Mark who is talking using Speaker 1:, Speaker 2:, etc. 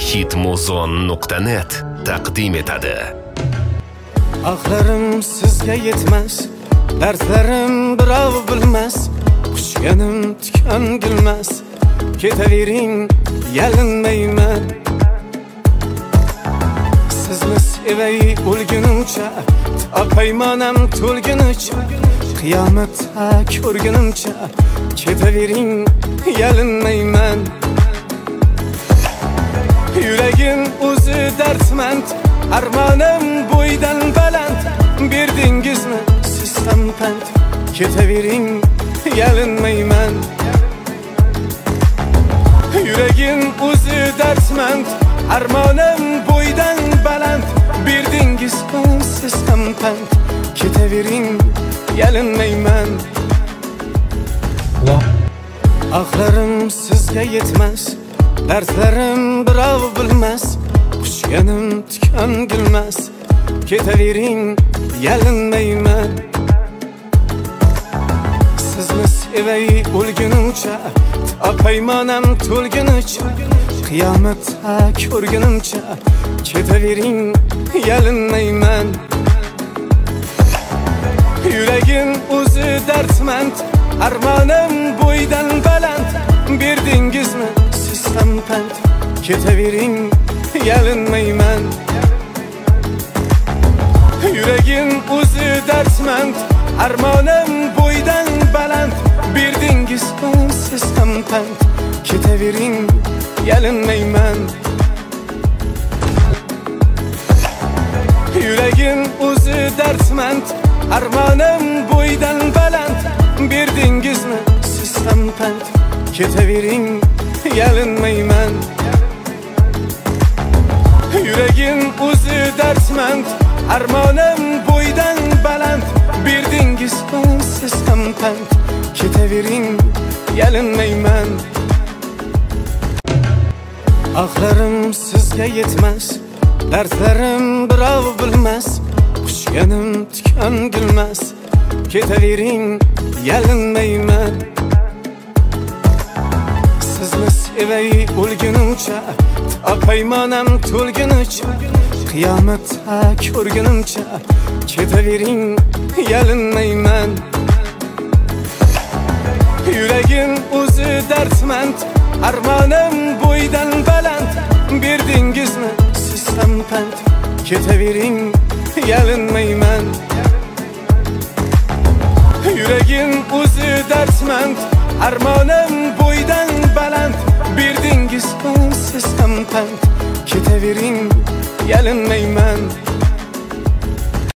Speaker 1: hitmuzon.net taqdim etadi.
Speaker 2: Aqlarim sizga yetmas, dardlarim birov bilmas, quchganim tikan gilmas, ketavering yalinmayman. Sizni sevay o'lgunimcha, paymonam to'lgunicha, qiyomatda ko'rgunimcha, ketavering yalinmayman. Yuragim o'zi dardmand, armonim bo'ydan baland, berdingizmi siz ham pand, ketavering yalinmayman. Yuragim o'zi dardmand, armonim bo'ydan baland, berdingizmi siz ham pand, ketavering yalinmayman. Aqlarim sizga yetmas, dardlarim birov bilmas, quchganim tikan gilmas, ketavering yalinmayman. Sizni sevay o'lgunimcha, paymonam to'lgunicha, qiyomatda ko'rgunimcha, ketavering yalinmayman. Yuragim o'zi dardmand, armonim bo'ydan baland, berdingizmi siz ham pand, ketavering yalinmayman. Yuragim o'zi dardmand, armonim bo'ydan baland, berdingizmi siz ham pand, ketavering yalinmayman. Yuragim o'zi dardmand, armonim bo'ydan baland, berdingizmi siz ham pand, ketavering yalinmayman. Yuragim o'zi dardmand, armonim bo'ydan baland, berdingizmi siz ham pand, ketavering yalinmayman. Aqlarim sizga yetmas, dardlarim birov bilmas, quchganim tikan gilmas, ketavering yalinmayman. Sizni sevay o'lgunimcha, paymonam to'lgunicha, qiyomatda ko'rgunimcha, ketavering yalinmayman. Yuragim o'zi dardmand, armonim bo'ydan baland, berdingizmi siz ham pand, ketavering yalinmayman. Yuragim o'zi dardmand, armonim bo'ydan baland, berdingizmi siz ham pand, ketavering yalinmayman.